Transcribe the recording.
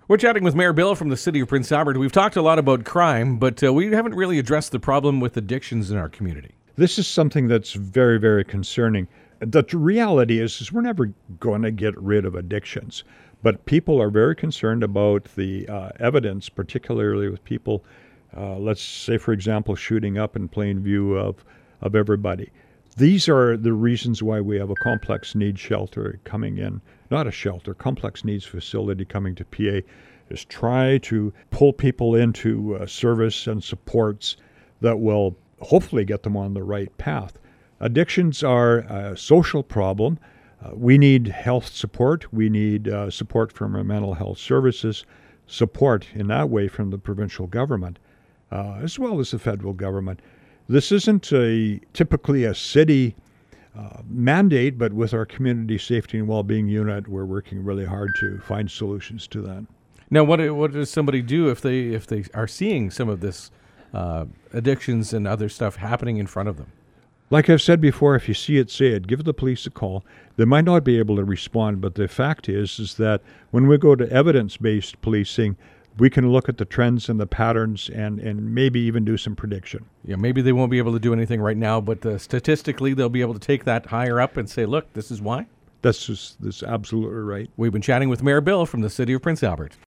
We're chatting with Mayor Bill from the city of Prince Albert. We've talked a lot about crime, but we haven't really addressed the problem with addictions in our community. This is something that's very, very concerning. The reality is we're never going to get rid of addictions, but people are very concerned about the evidence, particularly with people, let's say, for example, shooting up in plain view of everybody. These are the reasons why we have a complex needs shelter coming in. Not a shelter, complex needs facility coming to PA, is try to pull people into service and supports that will hopefully get them on the right path. Addictions are a social problem. We need health support. We need support from our mental health services, support in that way from the provincial government, as well as the federal government. This isn't typically a city mandate, but with our community safety and well-being unit, we're working really hard to find solutions to that. Now, what does somebody do if they are seeing some of this addictions and other stuff happening in front of them? Like I've said before, if you see it, say it. Give the police a call. They might not be able to respond, but the fact is that when we go to evidence-based policing, we can look at the trends and the patterns and maybe even do some prediction. Yeah, maybe they won't be able to do anything right now, but statistically they'll be able to take that higher up and say, look, this is why. That's absolutely right. We've been chatting with Mayor Bill from the city of Prince Albert.